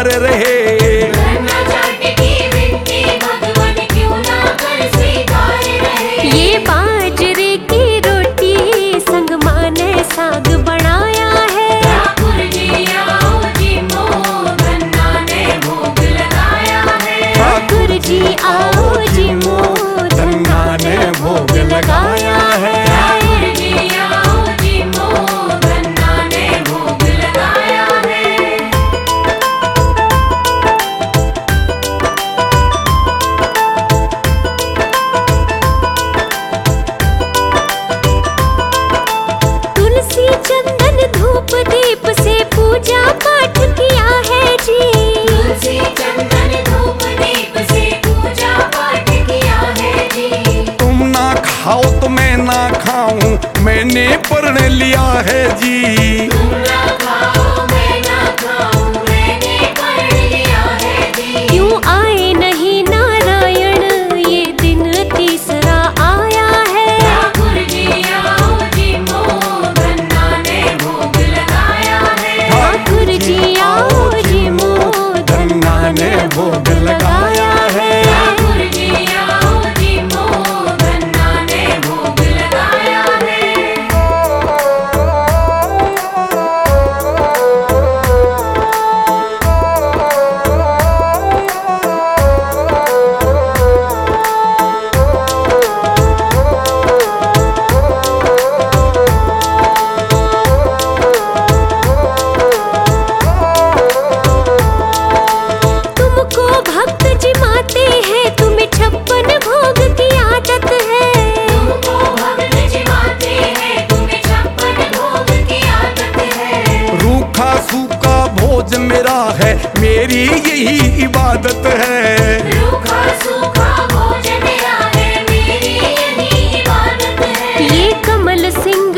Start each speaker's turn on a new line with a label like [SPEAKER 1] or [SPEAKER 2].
[SPEAKER 1] सिंगार रहे।
[SPEAKER 2] ये बाजरे की रोटी संग माँ ने साग बनाया है। ठाकुर जी आओ जी मोह धन्ना ने भोग लगाया है। ठाकुर जी आओ जी मोह धन्ना ने भोग लगाया है। ठाकुर जी आओ जी मोह धन्ना ने भोग लगाया है। तुलसी चंदन धूप दीप से पूजा पाठ किया है जी। तुलसी चंदन धूप दीप से पूजा पाठ किया है जी।
[SPEAKER 1] तुम ना खाओ तो मैं ना खाऊं, मैंने प्रण लिया है जी।
[SPEAKER 2] तुम ना खाओ मैं ना खाऊं, मैंने प्रण लिया है जी। क्यों आए नहीं नारायण, ये दिन तीसरा आया है। ठाकुर जी आओ जी मोह धन्ना ने भोग लगाया है। ठाकुर जी आओ जी मोह धन्ना ने भोग लगाया है। ठाकुर जी आओ जी मोह धन्ना ने भोग लगाया है। तुमको भक्त जिमाते हैं, तुम्हें 56 भोग की आदत है। तुमको भक्त जिमाते हैं, तुम्हें 56 भोग की आदत है।
[SPEAKER 1] रूखा सूखा भोज मेरा है, मेरी यही इबादत है।
[SPEAKER 2] रूखा सूखा भोज मेरा है, मेरी यही इबादत है। ये कमल सिंह